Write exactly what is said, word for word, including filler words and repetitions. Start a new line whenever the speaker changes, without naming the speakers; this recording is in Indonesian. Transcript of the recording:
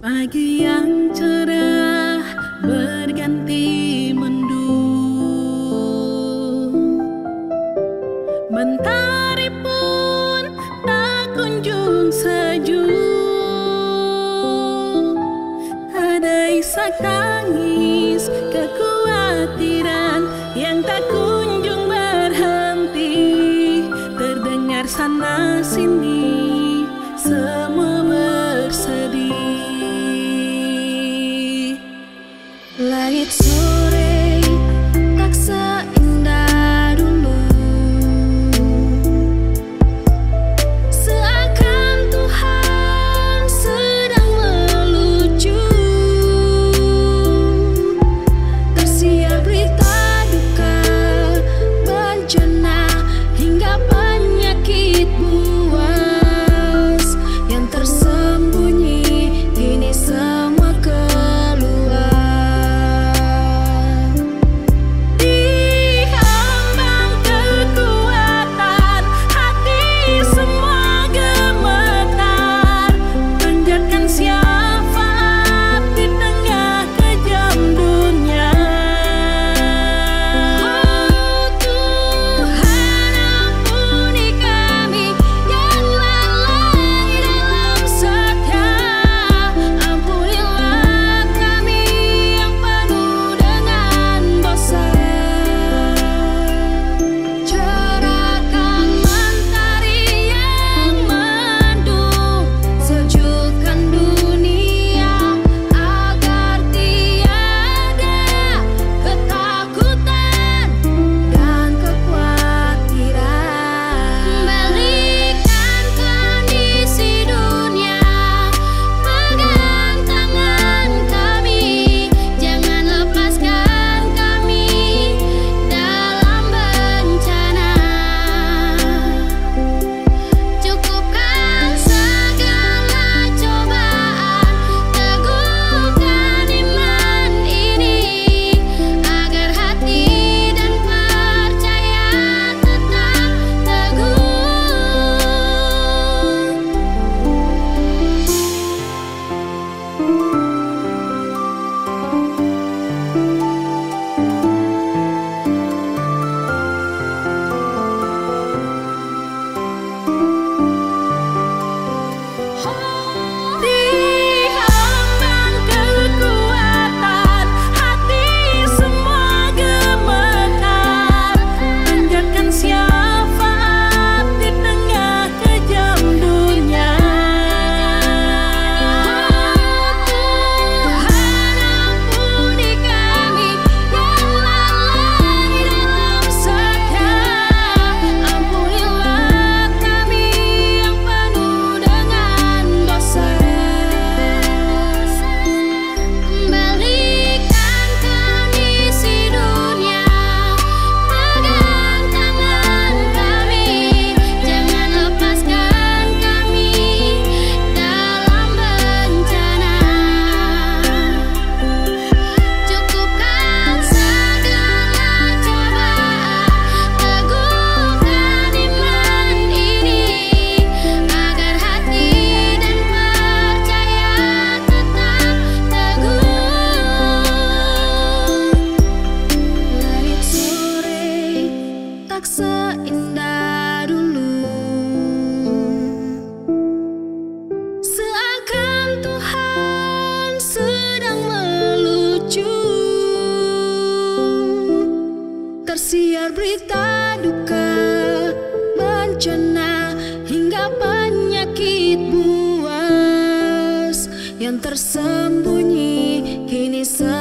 Pagi yang cerah berganti mendung, mentari pun tak kunjung sejuk. Ada isak tangis kekhawatiran yang tak kunjung berhenti, terdengar sana sini semua bersedih. Langit sore tak seindah dulu, seakan Tuhan sedang melucu. Tersiar berita duka, bencana hingga penyakit buas yang tersembunyi kini semua keluar. Diambang kekuatan hati semua gemetar, panjatkan syafaat di tengah kejam dunia. Oh Tuhan, ampuni kami yang lalai dalam setia, ampunilah kami yang penuh dengan dosa. Cerahkan mentari yang mendung, sejukkan dunia agar tiada ketakutan dan kekhawatiran. Balikan kondisi dunia, pegang tangan kami, jangan lepaskan kami dalam bencana. Cukupkan segala cobaan, teguhkan iman ini, agar hati dan percaya tetap teguh. Diambang kekuatan hati semua gemetar, panjatkan syafaat di tengah kejam dunia. Tuhan, ampuni kami yang lalai dalam setia, ampunilah kami yang penuh dengan dosa. Kembalikan kondisi dunia, pegang tangan kami, jangan lepaskan kami dalam bencana. Cukupkan segala cobaan, teguhkan iman ini, agar hati dan percaya tetap teguh. Langit sore tak seindah dulu, seakan Tuhan sedang melucu. Tersiar berita duka, bencana hingga penyakit buas yang tersembunyi kini